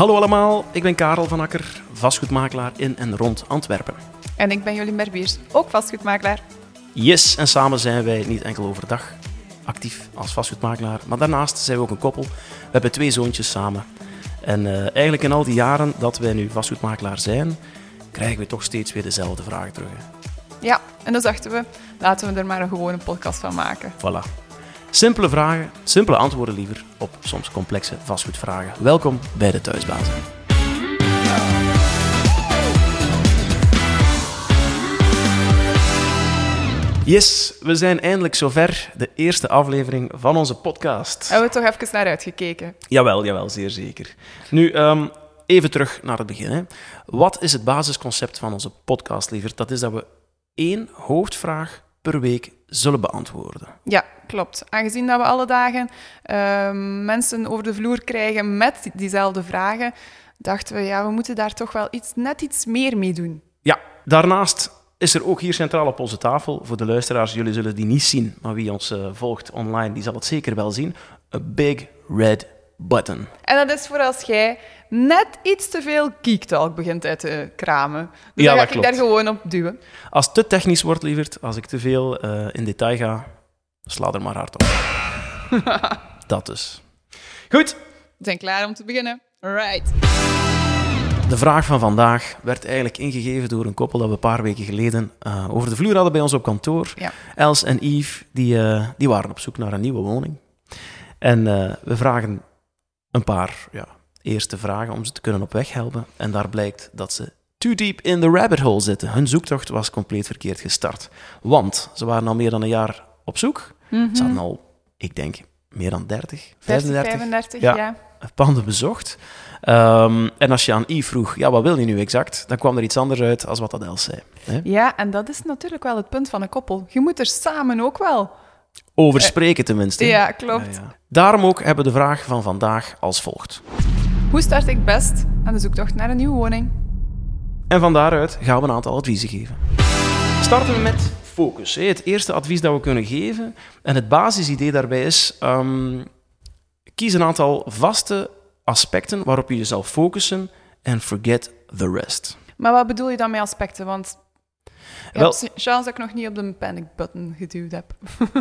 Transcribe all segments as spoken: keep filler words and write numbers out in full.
Hallo allemaal, ik ben Karel van Akker, vastgoedmakelaar in en rond Antwerpen. En ik ben Jolien Berbiers, ook vastgoedmakelaar. Yes, en samen zijn wij niet enkel overdag actief als vastgoedmakelaar, maar daarnaast zijn we ook een koppel. We hebben twee zoontjes samen. En uh, eigenlijk in al die jaren dat wij nu vastgoedmakelaar zijn, krijgen we toch steeds weer dezelfde vragen terug. Hè? Ja, en dan dachten we, laten we er maar een gewone podcast van maken. Voilà. Simpele vragen, simpele antwoorden liever op soms complexe vastgoedvragen. Welkom bij de Thuisbazen. Yes, we zijn eindelijk zover. De eerste aflevering van onze podcast. Hebben we toch even naar uitgekeken? Jawel, jawel, zeer zeker. Nu, um, even terug naar het begin. Hè. Wat is het basisconcept van onze podcast, liever? Dat is dat we één hoofdvraag per week zullen beantwoorden. Ja, klopt. Aangezien dat we alle dagen uh, mensen over de vloer krijgen met diezelfde vragen, dachten we, ja, we moeten daar toch wel iets, net iets meer mee doen. Ja, daarnaast is er ook hier centraal op onze tafel, voor de luisteraars, jullie zullen die niet zien, maar wie ons uh, volgt online, die zal het zeker wel zien, een big red button. En dat is voor als jij net iets te veel geek talk begint uit te kramen. Dus ja, dan ga dat ik klopt. daar gewoon op duwen. Als het te technisch wordt, lieverd, als ik te veel uh, in detail ga, sla er maar hard op. Dat dus. Goed. We zijn klaar om te beginnen. Alright. De vraag van vandaag werd eigenlijk ingegeven door een koppel dat we een paar weken geleden uh, over de vloer hadden bij ons op kantoor. Ja. Els en Yves, die, uh, die waren op zoek naar een nieuwe woning. En uh, we vragen een paar ja, eerste vragen om ze te kunnen op weg helpen. En daar blijkt dat ze too deep in the rabbit hole zitten. Hun zoektocht was compleet verkeerd gestart. Want ze waren al meer dan een jaar op zoek. Mm-hmm. Ze hadden al, ik denk, meer dan dertig, dertig, vijfendertig, vijfendertig, ja, ja. panden bezocht. Um, en als je aan Yves vroeg, ja, wat wil je nu exact? Dan kwam er iets anders uit als wat dat Els zei. Hè? Ja, en dat is natuurlijk wel het punt van een koppel. Je moet er samen ook wel over spreken tenminste. Ja, klopt. Ja, ja. Daarom ook hebben we de vraag van vandaag als volgt. Hoe start ik best aan de zoektocht naar een nieuwe woning? En van daaruit gaan we een aantal adviezen geven. Starten we met focus. Het eerste advies dat we kunnen geven, en het basisidee daarbij is, um, kies een aantal vaste aspecten waarop je jezelf focussen en forget the rest. Maar wat bedoel je dan met aspecten? Want je Wel, hebt chance dat ik nog niet op de panic button geduwd heb.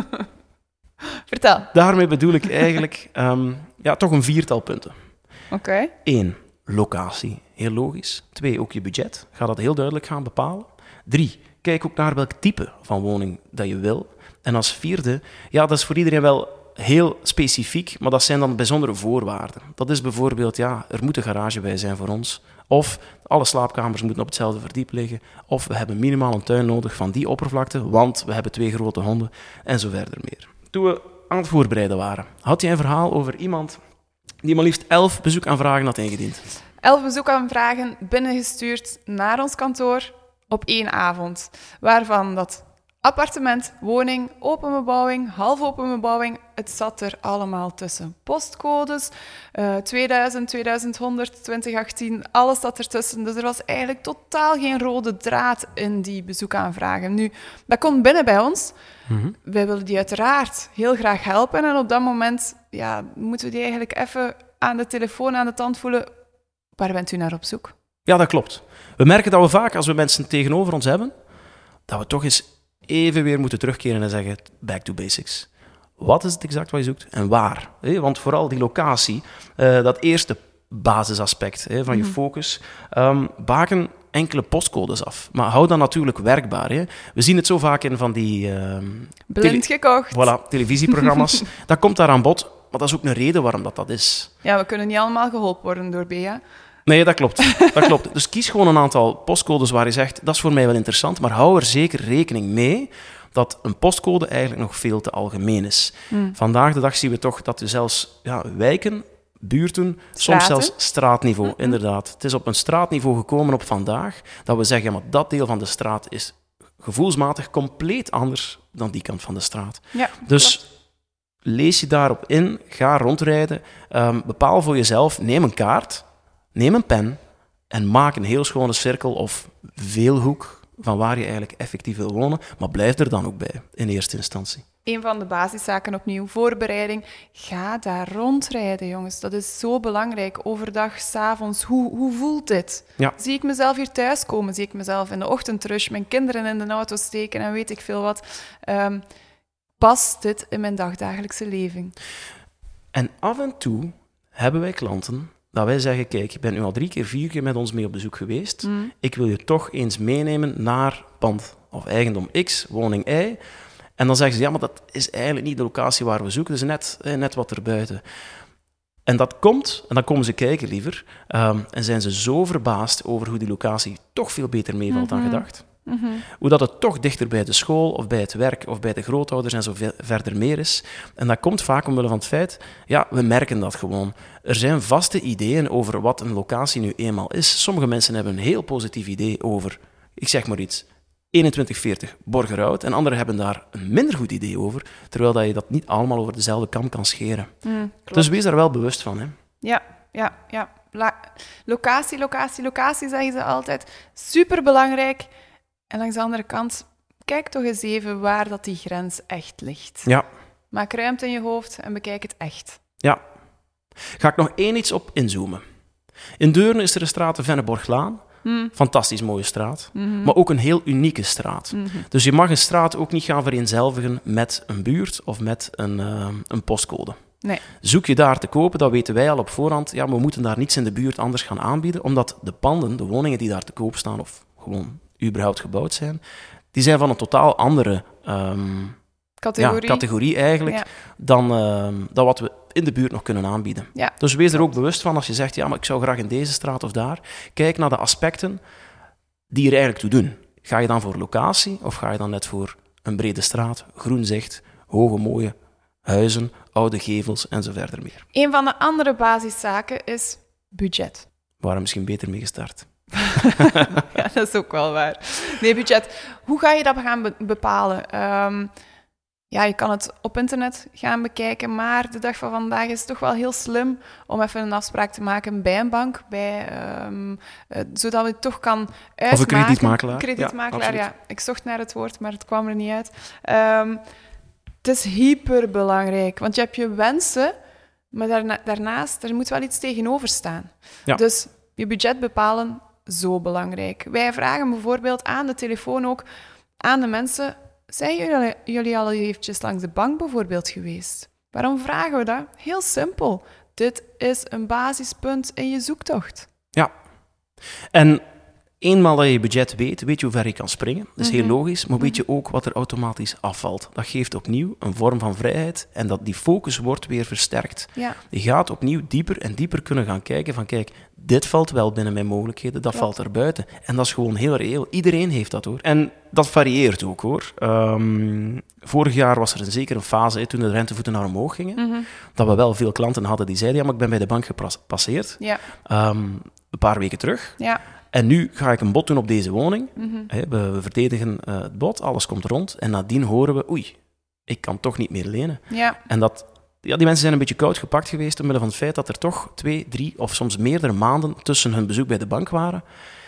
Vertel. Daarmee bedoel ik eigenlijk um, ja, toch een viertal punten. Oké. Okay. Eén, locatie. Heel logisch. Twee, ook je budget. Ga dat heel duidelijk gaan bepalen. Drie, kijk ook naar welk type van woning dat je wil. En als vierde, ja, dat is voor iedereen wel heel specifiek, maar dat zijn dan bijzondere voorwaarden. Dat is bijvoorbeeld, ja, er moet een garage bij zijn voor ons. Of alle slaapkamers moeten op hetzelfde verdiep liggen. Of we hebben minimaal een tuin nodig van die oppervlakte, want we hebben twee grote honden en zo verder meer. Toen we aan het voorbereiden waren, had jij een verhaal over iemand die maar liefst elf bezoekaanvragen had ingediend. Elf bezoekaanvragen binnengestuurd naar ons kantoor op één avond. Waarvan dat appartement, woning, open bebouwing, half open bebouwing, het zat er allemaal tussen. Postcodes, uh, tweeduizend, tweeduizendhonderd, twintig achttien, alles zat ertussen. Dus er was eigenlijk totaal geen rode draad in die bezoekaanvragen. Nu, dat komt binnen bij ons. Mm-hmm. Wij willen die uiteraard heel graag helpen. En op dat moment ja, moeten we die eigenlijk even aan de telefoon, aan de tand voelen. Waar bent u naar op zoek? Ja, dat klopt. We merken dat we vaak, als we mensen tegenover ons hebben, dat we toch eens even weer moeten terugkeren en zeggen, back to basics. Wat is het exact wat je zoekt en waar? Want vooral die locatie, uh, dat eerste basisaspect hè, van je mm-hmm. focus, um, baken enkele postcodes af. Maar hou dat natuurlijk werkbaar. Hè. We zien het zo vaak in van die Uh, Blind tele- gekocht. Voilà, televisieprogramma's. Dat komt daar aan bod, maar dat is ook een reden waarom dat, dat is. Ja, we kunnen niet allemaal geholpen worden door Bea. Nee, dat klopt. dat klopt. Dus kies gewoon een aantal postcodes waar je zegt, dat is voor mij wel interessant, maar hou er zeker rekening mee dat een postcode eigenlijk nog veel te algemeen is. Mm. Vandaag de dag zien we toch dat we zelfs ja, wijken, buurten, Straten? soms zelfs straatniveau, mm-hmm. inderdaad. Het is op een straatniveau gekomen op vandaag, dat we zeggen, ja, maar dat deel van de straat is gevoelsmatig compleet anders dan die kant van de straat. Ja, dus klopt. Lees je daarop in, ga rondrijden, um, bepaal voor jezelf, neem een kaart, neem een pen en maak een heel schone cirkel of veelhoek van waar je eigenlijk effectief wil wonen, maar blijf er dan ook bij, in eerste instantie. Een van de basiszaken opnieuw, voorbereiding. Ga daar rondrijden, jongens. Dat is zo belangrijk. Overdag, 's avonds. Hoe, hoe voelt dit? Ja. Zie ik mezelf hier thuiskomen? Zie ik mezelf in de ochtendrush mijn kinderen in de auto steken en weet ik veel wat? Um, past dit in mijn dagdagelijkse leven? En af en toe hebben wij klanten dat wij zeggen, kijk, je bent nu al drie keer, vier keer met ons mee op bezoek geweest. Mm. Ik wil je toch eens meenemen naar pand of eigendom X, woning Y. En dan zeggen ze, ja, maar dat is eigenlijk niet de locatie waar we zoeken. Dat is net, net wat erbuiten. En dat komt, en dan komen ze kijken liever, um, en zijn ze zo verbaasd over hoe die locatie toch veel beter meevalt mm-hmm. dan gedacht. Mm-hmm. Hoe dat het toch dichter bij de school, of bij het werk, of bij de grootouders en zo verder meer is. En dat komt vaak omwille van het feit, ja, we merken dat gewoon. Er zijn vaste ideeën over wat een locatie nu eenmaal is. Sommige mensen hebben een heel positief idee over, ik zeg maar iets, eenentwintig veertig Borgerhout, en anderen hebben daar een minder goed idee over, terwijl dat je dat niet allemaal over dezelfde kam kan scheren. Mm, dus wees daar wel bewust van. Hè. Ja, ja, ja. La- locatie, locatie, locatie, zeggen ze altijd. Superbelangrijk. En langs de andere kant, kijk toch eens even waar dat die grens echt ligt. Ja. Maak ruimte in je hoofd en bekijk het echt. Ja. Ga ik nog één iets op inzoomen. In Deurne is er een straat, de Venneborglaan. Mm. Fantastisch mooie straat, mm-hmm. maar ook een heel unieke straat. Mm-hmm. Dus je mag een straat ook niet gaan vereenzelvigen met een buurt of met een, uh, een postcode. Nee. Zoek je daar te kopen, dat weten wij al op voorhand. Ja, we moeten daar niets in de buurt anders gaan aanbieden, omdat de panden, de woningen die daar te koop staan of gewoon überhaupt gebouwd zijn, die zijn van een totaal andere um, categorie. Ja, categorie eigenlijk, ja. dan, uh, dan wat we in de buurt nog kunnen aanbieden. Ja. Dus wees er ook bewust van als je zegt, ja, maar ik zou graag in deze straat of daar. Kijk naar de aspecten die er eigenlijk toe doen. Ga je dan voor locatie of ga je dan net voor een brede straat, groen zicht, hoge mooie huizen, oude gevels en zo verder meer. Een van de andere basiszaken is budget. We waren misschien beter mee gestart. Ja, dat is ook wel waar. Nee, budget. Hoe ga je dat gaan be- bepalen? Um, ja, je kan het op internet gaan bekijken, maar de dag van vandaag is het toch wel heel slim om even een afspraak te maken bij een bank, bij, um, uh, zodat je het toch kan uitmaken. Of een kredietmakelaar. Kredietmakelaar, ja, ja. Ik zocht naar het woord, maar het kwam er niet uit. Um, het is hyperbelangrijk, want je hebt je wensen, maar daarna, daarnaast, er moet wel iets tegenover staan. Ja. Dus je budget bepalen, zo belangrijk. Wij vragen bijvoorbeeld aan de telefoon ook aan de mensen, zijn jullie, jullie al eventjes langs de bank bijvoorbeeld geweest? Waarom vragen we dat? Heel simpel. Dit is een basispunt in je zoektocht. Ja. En eenmaal dat je je budget weet, weet je hoe ver je kan springen. Dat is mm-hmm. heel logisch, maar weet je ook wat er automatisch afvalt. Dat geeft opnieuw een vorm van vrijheid en dat die focus wordt weer versterkt. Ja. Je gaat opnieuw dieper en dieper kunnen gaan kijken van kijk, dit valt wel binnen mijn mogelijkheden, dat ja. valt er buiten. En dat is gewoon heel reëel. Iedereen heeft dat hoor. En dat varieert ook hoor. Um, vorig jaar was er een, zeker een fase, hè, toen de rentevoeten naar omhoog gingen, mm-hmm. dat we wel veel klanten hadden die zeiden, ja, maar ik ben bij de bank gepasseerd. Ja. Um, een paar weken terug. Ja. En nu ga ik een bod doen op deze woning. Mm-hmm. He, we, we verdedigen uh, het bod, alles komt rond. En nadien horen we, oei, ik kan toch niet meer lenen. Ja. En dat, ja, die mensen zijn een beetje koud gepakt geweest omwille van het feit dat er toch twee, drie of soms meerdere maanden tussen hun bezoek bij de bank waren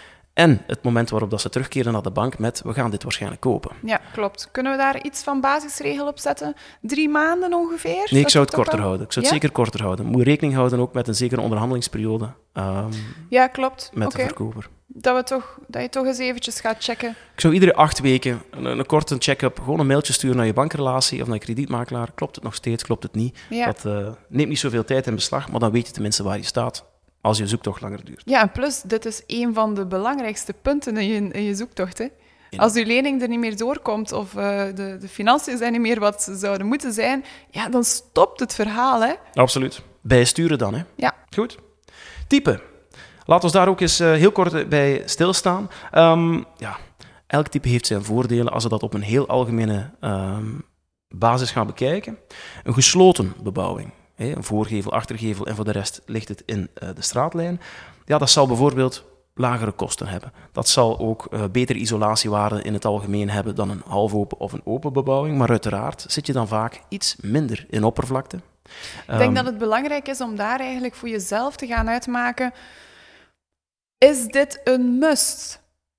en het moment waarop dat ze terugkeren naar de bank met, we gaan dit waarschijnlijk kopen. Ja, klopt. Kunnen we daar iets van basisregel op zetten? Drie maanden ongeveer? Nee, ik zou het korter al... houden. Ik zou het ja? zeker korter houden. Moet rekening houden ook met een zekere onderhandelingsperiode. Um, ja, klopt. Met okay. de verkoper. Dat, we toch, dat je toch eens eventjes gaat checken. Ik zou iedere acht weken een, een korte check-up, gewoon een mailtje sturen naar je bankrelatie of naar je kredietmakelaar. Klopt het nog steeds, klopt het niet? Ja. Dat uh, neemt niet zoveel tijd in beslag, maar dan weet je tenminste waar je staat. Als je zoektocht langer duurt. Ja, en plus, dit is een van de belangrijkste punten in je, in je zoektocht. Hè. Als je lening er niet meer doorkomt of uh, de, de financiën zijn niet meer wat ze zouden moeten zijn, ja, dan stopt het verhaal. Hè. Absoluut. Bijsturen dan, hè? Ja. Goed. Type. Laten we daar ook eens uh, heel kort bij stilstaan. Um, ja, elk type heeft zijn voordelen als we dat op een heel algemene um, basis gaan bekijken. Een gesloten bebouwing. Een voorgevel, achtergevel en voor de rest ligt het in uh, de straatlijn. Ja, dat zal bijvoorbeeld lagere kosten hebben. Dat zal ook uh, betere isolatiewaarden in het algemeen hebben dan een halfopen of een open bebouwing. Maar uiteraard zit je dan vaak iets minder in oppervlakte. Ik denk um, dat het belangrijk is om daar eigenlijk voor jezelf te gaan uitmaken. Is dit een must?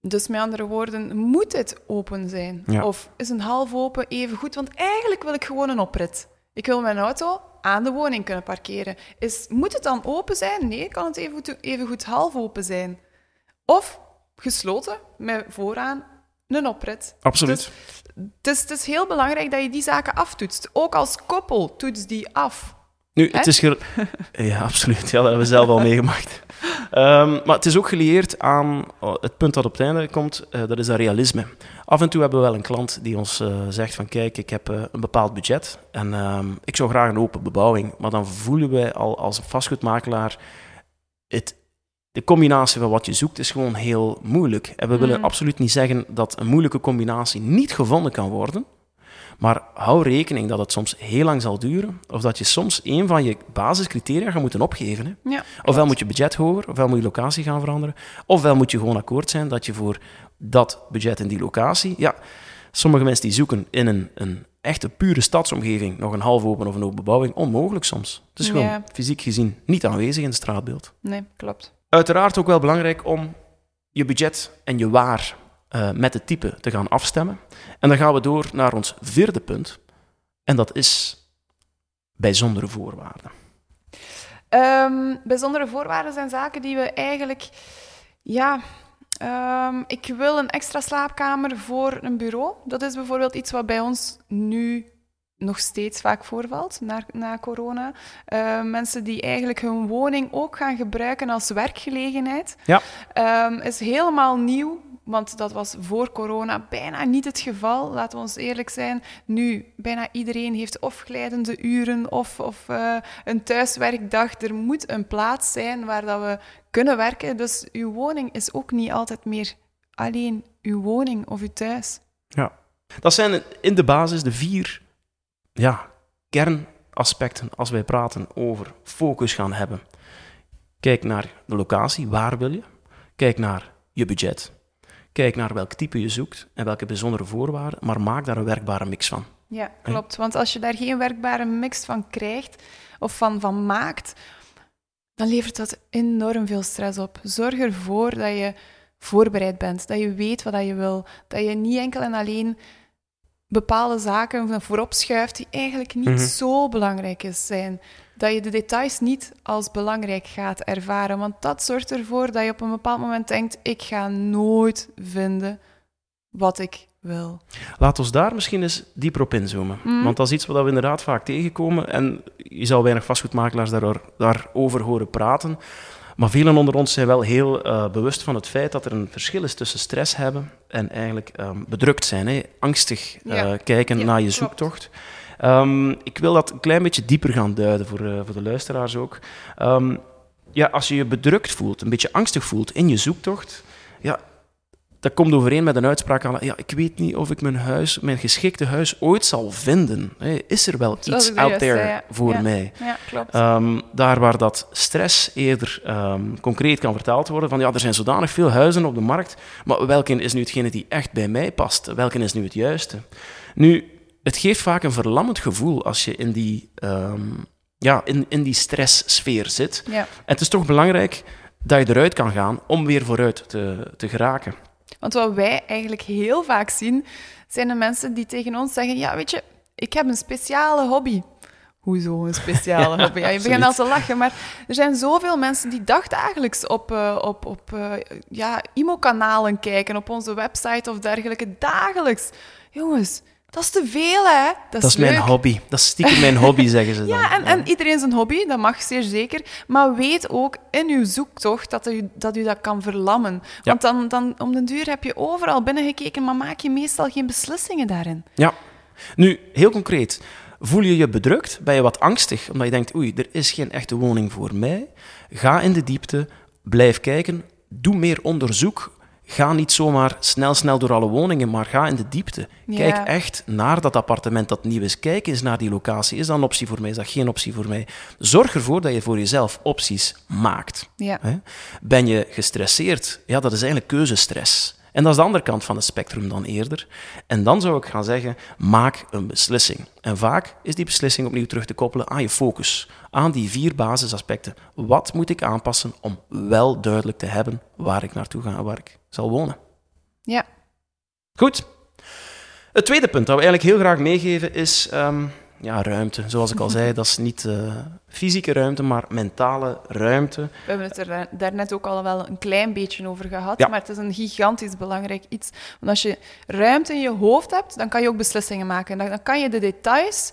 Dus met andere woorden, moet het open zijn? Ja. Of is een half open even goed? Want eigenlijk wil ik gewoon een oprit. Ik wil mijn auto aan de woning kunnen parkeren. Is, moet het dan open zijn? Nee, kan het even goed, even goed half open zijn. Of gesloten, met vooraan een oprit. Absoluut. Dus, het, is, het is heel belangrijk dat je die zaken aftoetst. Ook als koppel, toets die af. Nu, het is... Ge... Ja, absoluut. Ja, dat hebben we zelf al meegemaakt. Um, maar het is ook gelieerd aan het punt dat op het einde komt, uh, dat is dat realisme. Af en toe hebben we wel een klant die ons uh, zegt van kijk, ik heb uh, een bepaald budget en uh, ik zou graag een open bebouwing. Maar dan voelen wij al als vastgoedmakelaar, het, de combinatie van wat je zoekt is gewoon heel moeilijk. En we mm. willen absoluut niet zeggen dat een moeilijke combinatie niet gevonden kan worden. Maar hou rekening dat het soms heel lang zal duren, of dat je soms een van je basiscriteria gaat moeten opgeven. Hè. Ja, ofwel moet je budget hoger, ofwel moet je locatie gaan veranderen, ofwel moet je gewoon akkoord zijn dat je voor dat budget en die locatie... Ja, sommige mensen die zoeken in een, een echte pure stadsomgeving nog een half open of een open bebouwing, onmogelijk soms. Het is gewoon ja. fysiek gezien niet aanwezig in het straatbeeld. Nee, klopt. Uiteraard ook wel belangrijk om je budget en je waar uh, met het type te gaan afstemmen. En dan gaan we door naar ons vierde punt. En dat is bijzondere voorwaarden. Um, bijzondere voorwaarden zijn zaken die we eigenlijk... Ja, um, ik wil een extra slaapkamer voor een bureau. Dat is bijvoorbeeld iets wat bij ons nu nog steeds vaak voorvalt, na, na corona. Uh, mensen die eigenlijk hun woning ook gaan gebruiken als werkgelegenheid. Ja. Um, is helemaal nieuw. Want dat was voor corona bijna niet het geval, laten we ons eerlijk zijn. Nu, bijna iedereen heeft of glijdende uren of, of uh, een thuiswerkdag. Er moet een plaats zijn waar dat we kunnen werken. Dus uw woning is ook niet altijd meer alleen uw woning of uw thuis. Ja, dat zijn in de basis de vier ja, kernaspecten als wij praten over focus gaan hebben. Kijk naar de locatie, waar wil je? Kijk naar je budget. Kijk naar welk type je zoekt en welke bijzondere voorwaarden, maar maak daar een werkbare mix van. Ja, klopt. Want als je daar geen werkbare mix van krijgt of van, van maakt, dan levert dat enorm veel stress op. Zorg ervoor dat je voorbereid bent, dat je weet wat je wil, dat je niet enkel en alleen bepaalde zaken voorop schuift die eigenlijk niet mm-hmm. zo belangrijk is, zijn. Dat je de details niet als belangrijk gaat ervaren. Want dat zorgt ervoor dat je op een bepaald moment denkt, ik ga nooit vinden wat ik wil. Laat ons daar misschien eens dieper op inzoomen. Mm. Want dat is iets wat we inderdaad vaak tegenkomen. En je zal weinig vastgoedmakelaars daar, daarover horen praten. Maar velen onder ons zijn wel heel uh, bewust van het feit dat er een verschil is tussen stress hebben en eigenlijk um, bedrukt zijn. Hè? Angstig uh, ja. kijken ja, naar je zoektocht. Um, ik wil dat een klein beetje dieper gaan duiden voor, uh, voor de luisteraars ook. Um, ja, als je je bedrukt voelt, een beetje angstig voelt in je zoektocht, ja, dat komt overeen met een uitspraak aan, ja, ik weet niet of ik mijn huis, mijn geschikte huis ooit zal vinden. Hey, is er wel iets out juist, there ja. voor ja. mij? Ja, klopt. Um, daar waar dat stress eerder um, concreet kan vertaald worden, van ja, er zijn zodanig veel huizen op de markt, maar welke is nu hetgene die echt bij mij past? Welke is nu het juiste? Nu, het geeft vaak een verlammend gevoel als je in die, um, ja, in, in die stresssfeer zit. Ja. En het is toch belangrijk dat je eruit kan gaan om weer vooruit te, te geraken. Want wat wij eigenlijk heel vaak zien, zijn de mensen die tegen ons zeggen, ja, weet je, ik heb een speciale hobby. Hoezo een speciale ja, hobby? Ja, je begint al te lachen, maar er zijn zoveel mensen die dagdagelijks op, uh, op, op uh, ja, I M O-kanalen kijken, op onze website of dergelijke, dagelijks. Jongens, dat is te veel, hè? Dat is, dat is leuk. mijn hobby. Dat is stiekem mijn hobby, zeggen ze dan. Ja, en, ja. en iedereen zijn hobby, dat mag zeer zeker. Maar weet ook in uw zoektocht dat u dat, u dat kan verlammen. Ja. Want dan, dan om den duur heb je overal binnengekeken, maar maak je meestal geen beslissingen daarin. Ja. Nu, heel concreet. Voel je je bedrukt? Ben je wat angstig? Omdat je denkt, oei, er is geen echte woning voor mij. Ga in de diepte. Blijf kijken. Doe meer onderzoek. Ga niet zomaar snel, snel door alle woningen, maar ga in de diepte. Ja. Kijk echt naar dat appartement dat nieuw is. Kijk eens naar die locatie. Is dat een optie voor mij? Is dat geen optie voor mij? Zorg ervoor dat je voor jezelf opties maakt. Ja. Ben je gestresseerd? Ja, dat is eigenlijk keuzestress. En dat is de andere kant van het spectrum dan eerder. En dan zou ik gaan zeggen, maak een beslissing. En vaak is die beslissing opnieuw terug te koppelen aan je focus. Aan die vier basisaspecten. Wat moet ik aanpassen om wel duidelijk te hebben waar ik naartoe ga en waar ik zal wonen? Ja. Goed. Het tweede punt dat we eigenlijk heel graag meegeven is um, ja, ruimte. Zoals ik al zei, dat is niet uh, fysieke ruimte, maar mentale ruimte. We hebben het er daarnet ook al wel een klein beetje over gehad, ja. maar het is een gigantisch belangrijk iets. Want als je ruimte in je hoofd hebt, dan kan je ook beslissingen maken. Dan, dan kan je de details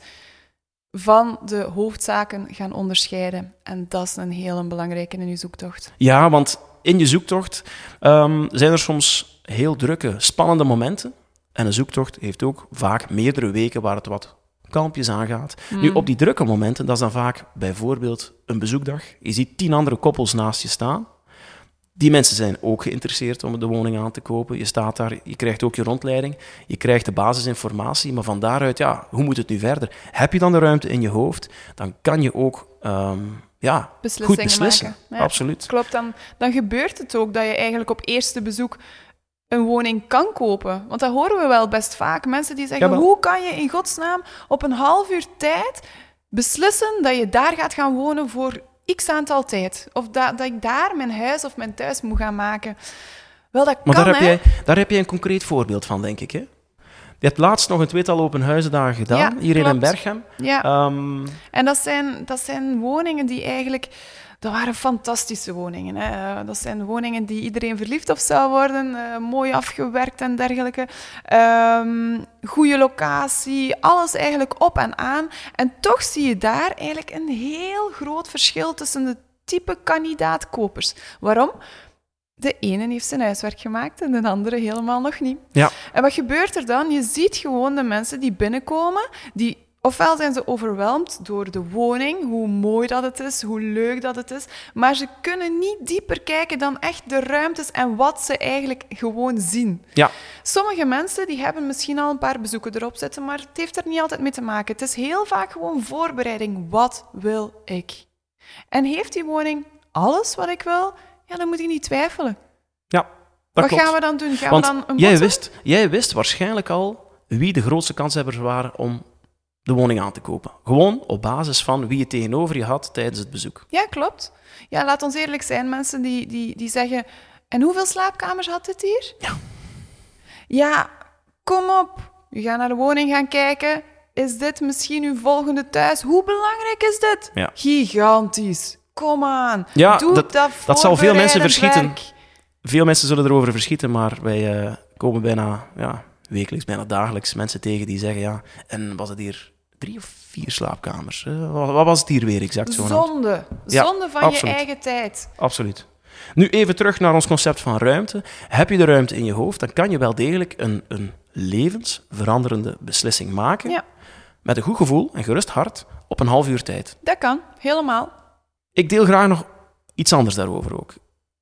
van de hoofdzaken gaan onderscheiden. En dat is een heel belangrijke in je zoektocht. Ja, want in je zoektocht um, zijn er soms heel drukke, spannende momenten. En een zoektocht heeft ook vaak meerdere weken waar het wat kalmpjes aangaat. Mm. Nu, op die drukke momenten, dat is dan vaak bijvoorbeeld een bezoekdag. Je ziet tien andere koppels naast je staan. Die mensen zijn ook geïnteresseerd om de woning aan te kopen. Je staat daar, je krijgt ook je rondleiding, je krijgt de basisinformatie, maar van daaruit, ja, hoe moet het nu verder? Heb je dan de ruimte in je hoofd, dan kan je ook um, ja, goed beslissen. Ja, absoluut. Klopt, dan, dan gebeurt het ook dat je eigenlijk op eerste bezoek een woning kan kopen. Want dat horen we wel best vaak. Mensen die zeggen, Jawel. hoe kan je in godsnaam op een half uur tijd beslissen dat je daar gaat gaan wonen voor x aantal tijd? Of dat, dat ik daar mijn huis of mijn thuis moet gaan maken? Wel, dat maar kan, daar heb, hè? jij, daar heb jij een concreet voorbeeld van, denk ik, hè? Je hebt laatst nog een tweetal open huizendagen gedaan, ja, hier klopt. in Berchem. Ja. Um, en dat zijn, dat zijn woningen die eigenlijk... Dat waren fantastische woningen. Hè. Dat zijn woningen die iedereen verliefd op zou worden. Uh, mooi afgewerkt en dergelijke. Um, goede locatie. Alles eigenlijk op en aan. En toch zie je daar eigenlijk een heel groot verschil tussen de type kandidaatkopers. Waarom? De ene heeft zijn huiswerk gemaakt en de andere helemaal nog niet. Ja. En wat gebeurt er dan? Je ziet gewoon de mensen die binnenkomen, die... Ofwel zijn ze overweldigd door de woning, hoe mooi dat het is, hoe leuk dat het is, maar ze kunnen niet dieper kijken dan echt de ruimtes en wat ze eigenlijk gewoon zien. Ja. Sommige mensen die hebben misschien al een paar bezoeken erop zitten, maar het heeft er niet altijd mee te maken. Het is heel vaak gewoon voorbereiding. Wat wil ik? En heeft die woning alles wat ik wil? Ja, dan moet ik niet twijfelen. Ja, dat Wat klopt. gaan we dan doen? Gaan Want we dan een jij bossen? wist, jij wist waarschijnlijk al wie de grootste kanshebbers waren om de woning aan te kopen. Gewoon op basis van wie je tegenover je had tijdens het bezoek. Ja, klopt. Ja, laat ons eerlijk zijn. Mensen die, die, die zeggen... En hoeveel slaapkamers had dit hier? Ja. Ja, kom op. Je gaat naar de woning gaan kijken. Is dit misschien uw volgende thuis? Hoe belangrijk is dit? Ja. Gigantisch. Kom aan. Ja, Doe dat, dat, dat zal veel mensen voorbereidend verschieten. werk. Veel mensen zullen erover verschieten, maar wij uh, komen bijna ja, wekelijks, bijna dagelijks mensen tegen die zeggen, ja, en was het hier drie of vier slaapkamers? Uh, wat, wat was het hier weer exact zo? Zonde. Ja, Zonde van absoluut. je eigen tijd. Absoluut. Nu even terug naar ons concept van ruimte. Heb je de ruimte in je hoofd, dan kan je wel degelijk een, een levensveranderende beslissing maken. Ja. Met een goed gevoel en gerust hart op een half uur tijd. Dat kan, helemaal. Ik deel graag nog iets anders daarover ook.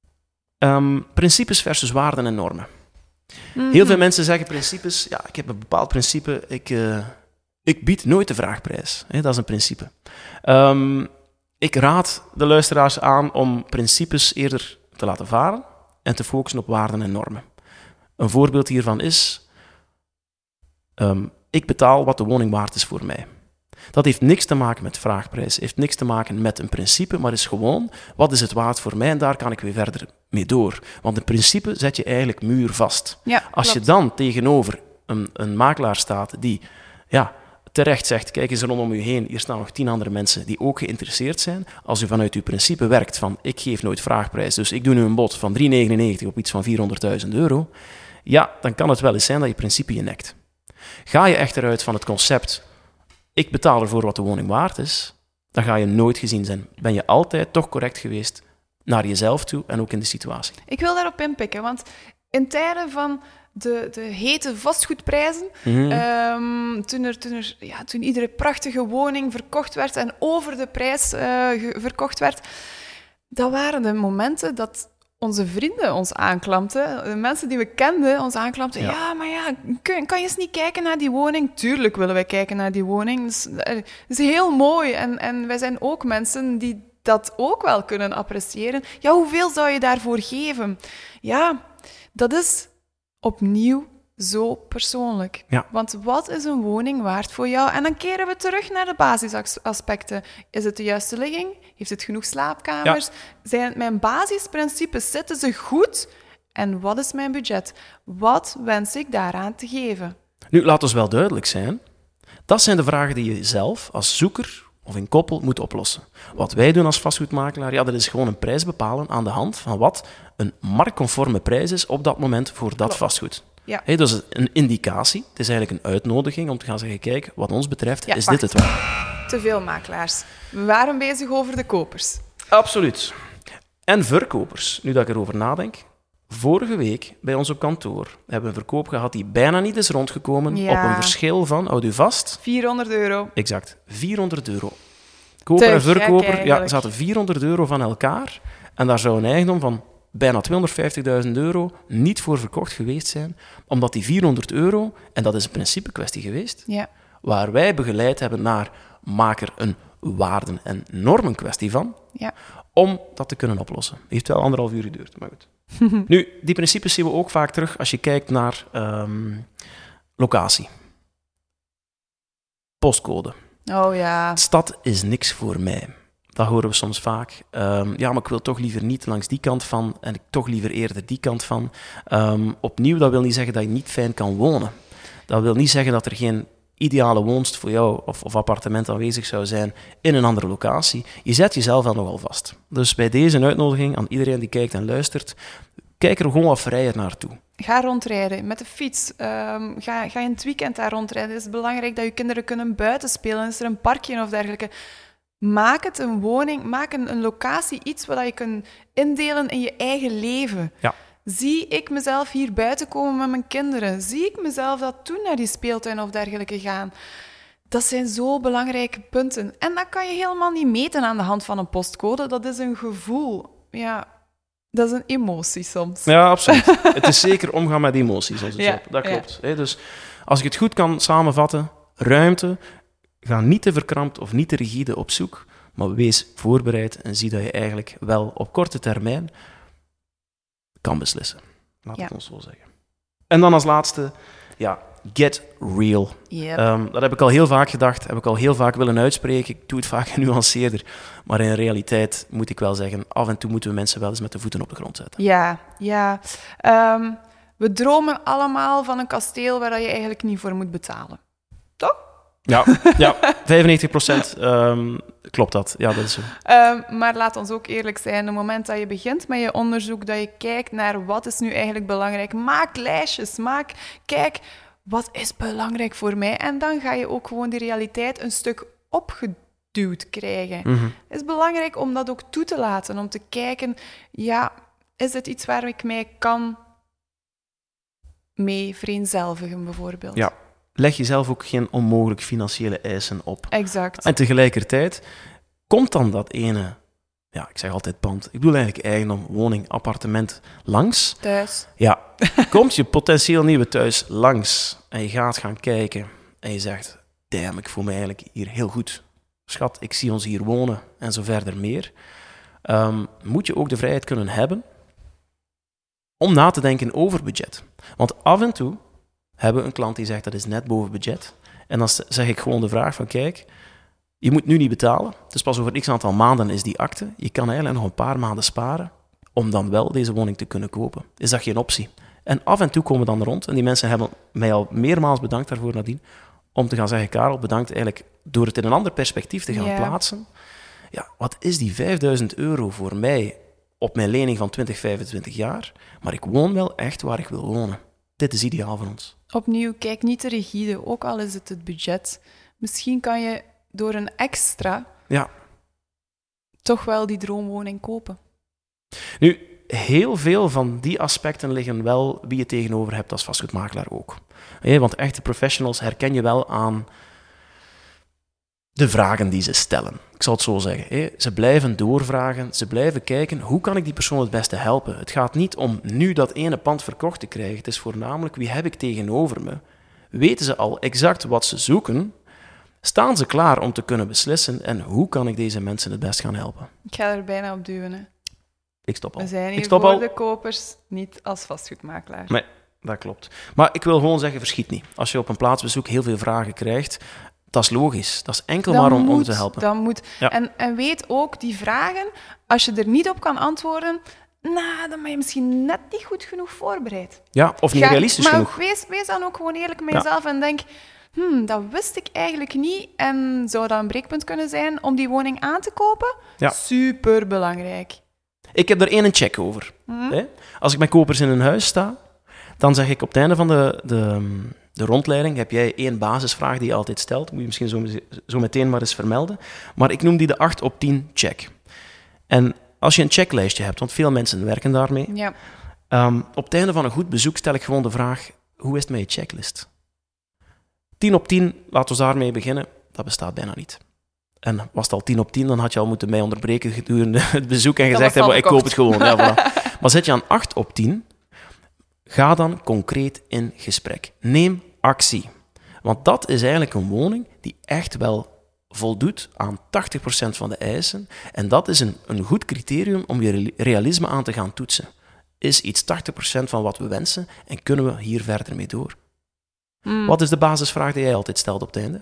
Um, principes versus waarden en normen. Mm-hmm. Heel veel mensen zeggen principes, ja, ik heb een bepaald principe, ik, uh, ik bied nooit de vraagprijs. Hè, dat is een principe. Um, ik raad de luisteraars aan om principes eerder te laten varen en te focussen op waarden en normen. Een voorbeeld hiervan is, um, ik betaal wat de woning waard is voor mij. Dat heeft niks te maken met vraagprijs, heeft niks te maken met een principe, maar is gewoon, wat is het waard voor mij en daar kan ik weer verder mee door. Want een principe zet je eigenlijk muurvast. Ja, Als je dan tegenover een, een makelaar staat die ja, terecht zegt, kijk eens rondom u heen, hier staan nog tien andere mensen die ook geïnteresseerd zijn. Als u vanuit uw principe werkt van, ik geef nooit vraagprijs, dus ik doe nu een bod van drie negenennegentig op iets van vierhonderdduizend euro, ja, dan kan het wel eens zijn dat je principe je nekt. Ga je echter uit van het concept, ik betaal ervoor wat de woning waard is, dan ga je nooit gezien zijn. Ben je altijd toch correct geweest naar jezelf toe en ook in de situatie. Ik wil daarop inpikken, want in tijden van de, de hete vastgoedprijzen, mm-hmm. um, toen, er, toen, er, ja, toen iedere prachtige woning verkocht werd en over de prijs uh, ge- verkocht werd, dat waren de momenten dat onze vrienden ons aanklampten, de mensen die we kenden ons aanklampten. Ja, ja maar ja, kun, kan je eens niet kijken naar die woning? Tuurlijk willen wij kijken naar die woning. Het is, het is heel mooi en, en wij zijn ook mensen die dat ook wel kunnen appreciëren. Ja, hoeveel zou je daarvoor geven? Ja, dat is opnieuw zo persoonlijk. Ja. Want wat is een woning waard voor jou? En dan keren we terug naar de basisaspecten. Is het de juiste ligging? Heeft het genoeg slaapkamers? Ja. Zijn mijn basisprincipes, zitten ze goed? En wat is mijn budget? Wat wens ik daaraan te geven? Nu, laat ons wel duidelijk zijn. Dat zijn de vragen die je zelf als zoeker of in koppel moet oplossen. Wat wij doen als vastgoedmakelaar, ja, dat is gewoon een prijs bepalen aan de hand van wat een marktconforme prijs is op dat moment voor dat Klopt. vastgoed. Ja. Hey, dat is een indicatie. Het is eigenlijk een uitnodiging om te gaan zeggen, kijk, wat ons betreft Ja, is wacht. dit het wel. Te veel makelaars. We waren bezig over de kopers. Absoluut. En verkopers, nu dat ik erover nadenk. Vorige week bij ons op kantoor hebben we een verkoop gehad die bijna niet is rondgekomen Ja. op een verschil van, houd u vast, vierhonderd euro. exact, vierhonderd euro. Koper Te en gek verkoper ja, eigenlijk. zaten vierhonderd euro van elkaar en daar zou een eigendom van bijna tweehonderdvijftigduizend euro niet voor verkocht geweest zijn, omdat die vierhonderd euro, en dat is een principe kwestie geweest, Ja. waar wij begeleid hebben naar maak er een waarden- en normenkwestie van, Ja. om dat te kunnen oplossen. Heeft wel anderhalf uur geduurd, maar goed. Nu, die principes zien we ook vaak terug als je kijkt naar ehm, locatie. Postcode. Oh ja. Stad is niks voor mij. Dat horen we soms vaak. Ehm, ja, maar ik wil toch liever niet langs die kant van en ik toch liever eerder die kant van. Ehm, opnieuw, dat wil niet zeggen dat je niet fijn kan wonen. Dat wil niet zeggen dat er geen ideale woonst voor jou of, of appartement aanwezig zou zijn in een andere locatie. Je zet jezelf dan nogal vast. Dus bij deze een uitnodiging aan iedereen die kijkt en luistert, kijk er gewoon wat vrijer naartoe. Ga rondrijden met de fiets. Ehm, ga, ga in het weekend daar rondrijden. Het is belangrijk dat je kinderen kunnen buiten spelen. Is er een parkje of dergelijke? Maak het een woning, maak een, een locatie, iets wat je kunt indelen in je eigen leven. Ja. Zie ik mezelf hier buiten komen met mijn kinderen? Zie ik mezelf dat toen naar die speeltuin of dergelijke gaan? Dat zijn zo belangrijke punten. En dat kan je helemaal niet meten aan de hand van een postcode. Dat is een gevoel. Ja, dat is een emotie soms. Ja, absoluut. Het is zeker omgaan met emoties, onze Ja, job. Dat ja. klopt. Hè. Dus als ik het goed kan samenvatten, ruimte, ga niet te verkrampt of niet te rigide op zoek, maar wees voorbereid en zie dat je eigenlijk wel op korte termijn kan beslissen. Laat Ja. het ons zo zeggen. En dan als laatste, ja, get real. Yep. Ehm, dat heb ik al heel vaak gedacht, heb ik al heel vaak willen uitspreken. Ik doe het vaak genuanceerder. Maar in realiteit moet ik wel zeggen, af en toe moeten we mensen wel eens met de voeten op de grond zetten. Ja, ja. Ehm, we dromen allemaal van een kasteel waar je eigenlijk niet voor moet betalen. Toch? Ja, ja, vijfennegentig procent um, klopt dat. Ja, dat is zo. Um, maar laat ons ook eerlijk zijn, op het moment dat je begint met je onderzoek, dat je kijkt naar wat is nu eigenlijk belangrijk, maak lijstjes, maak, kijk, wat is belangrijk voor mij? En dan ga je ook gewoon die realiteit een stuk opgeduwd krijgen. Mm-hmm. Het is belangrijk om dat ook toe te laten, om te kijken, ja, is dit iets waar ik mij kan mee vereenzelvigen, bijvoorbeeld? Ja. Leg jezelf ook geen onmogelijk financiële eisen op. Exact. En tegelijkertijd komt dan dat ene, ja, ik zeg altijd pand, ik bedoel eigenlijk eigendom, woning, appartement langs. Thuis. Ja, komt je potentieel nieuwe thuis langs en je gaat gaan kijken en je zegt, damn, ik voel me eigenlijk hier heel goed. Schat, ik zie ons hier wonen en zo verder meer. Um, moet je ook de vrijheid kunnen hebben om na te denken over budget. Want af en toe hebben we een klant die zegt dat is net boven budget. En dan zeg ik gewoon de vraag van kijk, je moet nu niet betalen. Het is pas over x aantal maanden is die akte. Je kan eigenlijk nog een paar maanden sparen om dan wel deze woning te kunnen kopen. Is dat geen optie? En af en toe komen we dan rond. En die mensen hebben mij al meermaals bedankt daarvoor nadien. Om te gaan zeggen, Karel, bedankt eigenlijk door het in een ander perspectief te gaan Ja. plaatsen. Ja, wat is die vijfduizend euro voor mij op mijn lening van twintig, vijfentwintig jaar? Maar ik woon wel echt waar ik wil wonen. Dit is ideaal voor ons. Opnieuw, kijk niet te rigide, ook al is het het budget. Misschien kan je door een extra Ja. toch wel die droomwoning kopen. Nu, heel veel van die aspecten liggen wel wie je tegenover hebt als vastgoedmakelaar ook. He, want echte professionals herken je wel aan de vragen die ze stellen. Ik zal het zo zeggen. He. Ze blijven doorvragen, ze blijven kijken, hoe kan ik die persoon het beste helpen? Het gaat niet om nu dat ene pand verkocht te krijgen. Het is voornamelijk, wie heb ik tegenover me? Weten ze al exact wat ze zoeken? Staan ze klaar om te kunnen beslissen? En hoe kan ik deze mensen het best gaan helpen? Ik ga er bijna op duwen. Hè. Ik stop al. We zijn ik hier stop voor al. de kopers, niet als vastgoedmakelaar. Nee, dat klopt. Maar ik wil gewoon zeggen, verschiet niet. Als je op een plaatsbezoek heel veel vragen krijgt, dat is logisch. Dat is enkel Dat maar om, om moet, te helpen. Dat moet. Ja. En, en weet ook, die vragen, als je er niet op kan antwoorden, nou, dan ben je misschien net niet goed genoeg voorbereid. Ja, of niet Ga- realistisch maar genoeg. Wees, wees dan ook gewoon eerlijk met Ja. jezelf en denk... Hmm, dat wist ik eigenlijk niet. En zou dat een breekpunt kunnen zijn om die woning aan te kopen? Ja. Superbelangrijk. Ik heb er één check over. Hm? Hè? Als ik met kopers in een huis sta, dan zeg ik op het einde van de, de, de rondleiding, heb jij één basisvraag die je altijd stelt. Moet je misschien zo, zo meteen maar eens vermelden. Maar ik noem die de acht op tien check. En als je een checklijstje hebt, want veel mensen werken daarmee, Ja. um, op het einde van een goed bezoek stel ik gewoon de vraag, hoe is het met je checklist? tien op tien, laten we daarmee beginnen, dat bestaat bijna niet. En was het al tien op tien, dan had je al moeten mij onderbreken gedurende het bezoek en Dat gezegd was al hebben, ik koop het verkocht. gewoon. Ja, voilà. Maar zet je aan acht op tien, ga dan concreet in gesprek. Neem actie. Want dat is eigenlijk een woning die echt wel voldoet aan tachtig procent van de eisen. En dat is een, een goed criterium om je realisme aan te gaan toetsen. Is iets tachtig procent van wat we wensen en kunnen we hier verder mee door? Hmm. Wat is de basisvraag die jij altijd stelt op het einde?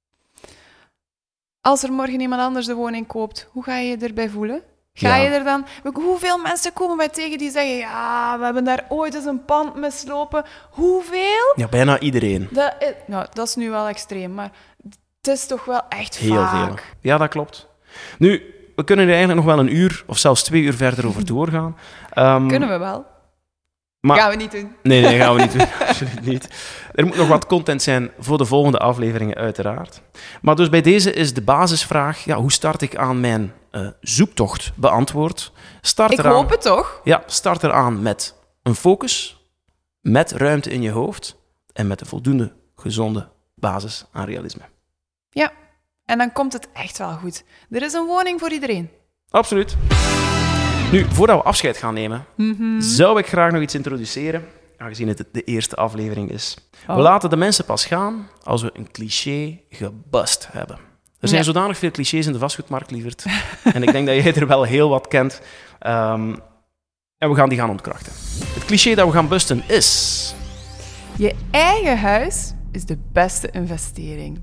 Als er morgen iemand anders de woning koopt, hoe ga je je erbij voelen? Ga Ja. je er dan... Hoeveel mensen komen wij tegen die zeggen, ja, we hebben daar ooit eens een pand mislopen. Hoeveel? Ja, bijna iedereen. Dat is, nou, dat is nu wel extreem, maar het is toch wel echt Heel vaak. veel. Ja, dat klopt. Nu, we kunnen er eigenlijk nog wel een uur of zelfs twee uur verder over doorgaan. Um, Kunnen we wel. Maar, Gaan we niet doen. Nee, nee, gaan we niet doen. Absoluut niet. Er moet nog wat content zijn voor de volgende afleveringen, uiteraard. Maar dus bij deze is de basisvraag, ja, hoe start ik aan mijn uh, zoektocht beantwoord? Start Ik eraan, hoop het toch? Ja, start eraan met een focus, met ruimte in je hoofd en met een voldoende gezonde basis aan realisme. Ja. En dan komt het echt wel goed. Er is een woning voor iedereen. Absoluut. Nu, voordat we afscheid gaan nemen, Mm-hmm. zou ik graag nog iets introduceren, aangezien het de eerste aflevering is. Oh. We laten de mensen pas gaan als we een cliché gebust hebben. Er zijn Ja. zodanig veel clichés in de vastgoedmarkt, lieverd. En ik denk dat jij er wel heel wat kent. Um, en we gaan die gaan ontkrachten. Het cliché dat we gaan busten is... Je eigen huis is de beste investering.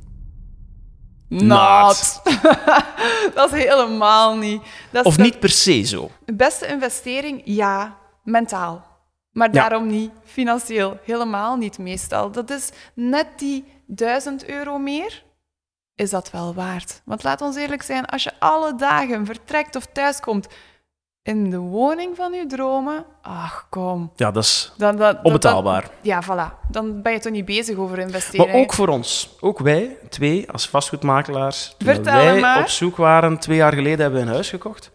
Not. Dat is helemaal niet. Dat is Of de- niet per se zo. De beste investering, ja, mentaal. Maar Ja. daarom niet financieel. Helemaal niet meestal. Dat is net die duizend euro meer, is dat wel waard. Want laat ons eerlijk zijn, als je alle dagen vertrekt of thuiskomt in de woning van je dromen, ach kom. Ja, dat is Dan, dat, dat- onbetaalbaar. dat- ja, voilà. Dan ben je toch niet bezig over investeren. Maar ook voor ons. Ook wij, twee, als vastgoedmakelaars, toen Vertel wij maar. op zoek waren, twee jaar geleden hebben we een huis gekocht.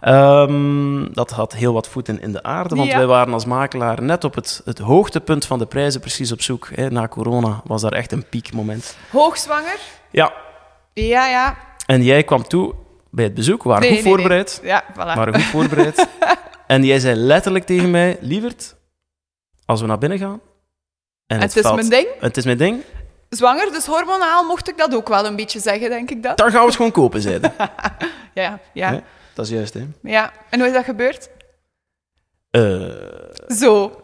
Um, dat had heel wat voeten in de aarde, want Ja. wij waren als makelaar net op het, het hoogtepunt van de prijzen precies op zoek. Hè. Na corona was daar echt een piekmoment. Hoogzwanger? Ja, Ja, ja. en jij kwam toe bij het bezoek, we waren Nee, goed nee, voorbereid. nee. Ja, voilà. We waren goed voorbereid. En jij zei letterlijk tegen mij, lieverd, als we naar binnen gaan... En Het is valt- mijn ding. Het is mijn ding. Zwanger, dus hormonaal mocht ik dat ook wel een beetje zeggen, denk ik dat. Dan gaan we het gewoon kopen, zeiden. Ja, ja. Ja. Dat is juist, hè. Ja. En hoe is dat gebeurd? Eh... Zo.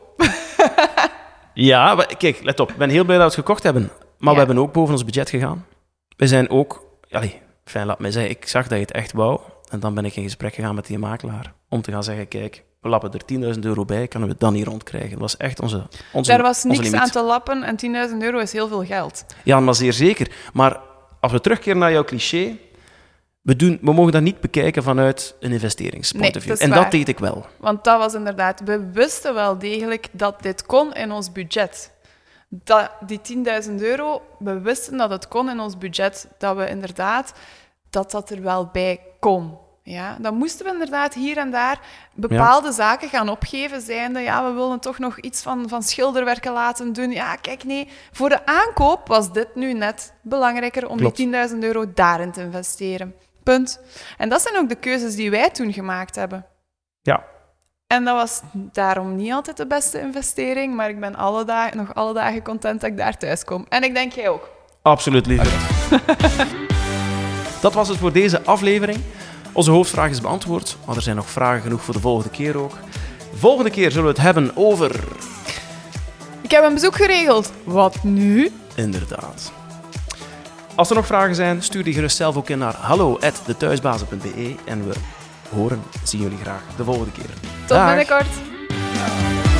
Ja, maar kijk, let op. Ik ben heel blij dat we het gekocht hebben. Maar Ja. we hebben ook boven ons budget gegaan. We zijn ook... Allee, fijn, laat mij zeggen. Ik zag dat je het echt wou. En dan ben ik in gesprek gegaan met die makelaar. Om te gaan zeggen, kijk, we lappen er tienduizend euro bij. Kunnen we het dan niet rondkrijgen? Dat was echt onze, onze Daar was onze niks limiet. aan te lappen en tienduizend euro is heel veel geld. Ja, maar zeer zeker. Maar als we terugkeren naar jouw cliché... We, doen, we mogen dat niet bekijken vanuit een investeringspoint Nee, of view. dat is En waar. dat deed ik wel. Want dat was inderdaad... We wisten wel degelijk dat dit kon in ons budget. Dat, die tienduizend euro, we wisten dat het kon in ons budget. Dat we inderdaad... Dat dat er wel bij kon. Ja, dan moesten we inderdaad hier en daar bepaalde zaken gaan opgeven, zijnde, ja, we willen toch nog iets van, van schilderwerken laten doen. Ja, kijk, nee, voor de aankoop was dit nu net belangrijker om Klopt. die tienduizend euro daarin te investeren. Punt. En dat zijn ook de keuzes die wij toen gemaakt hebben. Ja. En dat was daarom niet altijd de beste investering, maar ik ben alle dagen, nog alle dagen content dat ik daar thuis kom. En ik denk jij ook. Absoluut, lieve. Dat was het voor deze aflevering. Onze hoofdvraag is beantwoord, maar er zijn nog vragen genoeg voor de volgende keer ook. De volgende keer zullen we het hebben over... Ik heb een bezoek geregeld. Wat nu? Inderdaad. Als er nog vragen zijn, stuur die gerust zelf ook in naar hallo at de thuisbazen punt be en we horen, zien jullie graag de volgende keer. Tot Dag. binnenkort.